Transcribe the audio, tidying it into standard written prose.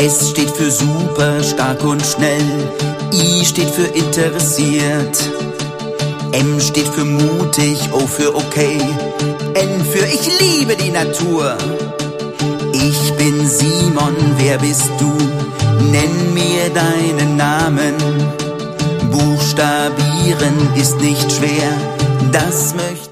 S steht für super, stark und schnell. I steht für interessiert. M steht für mutig, O für okay. N für ich liebe die Natur. Ich bin Simon, wer bist du? Nenn mir deinen Namen. Buchstabieren ist nicht schwer, das möchte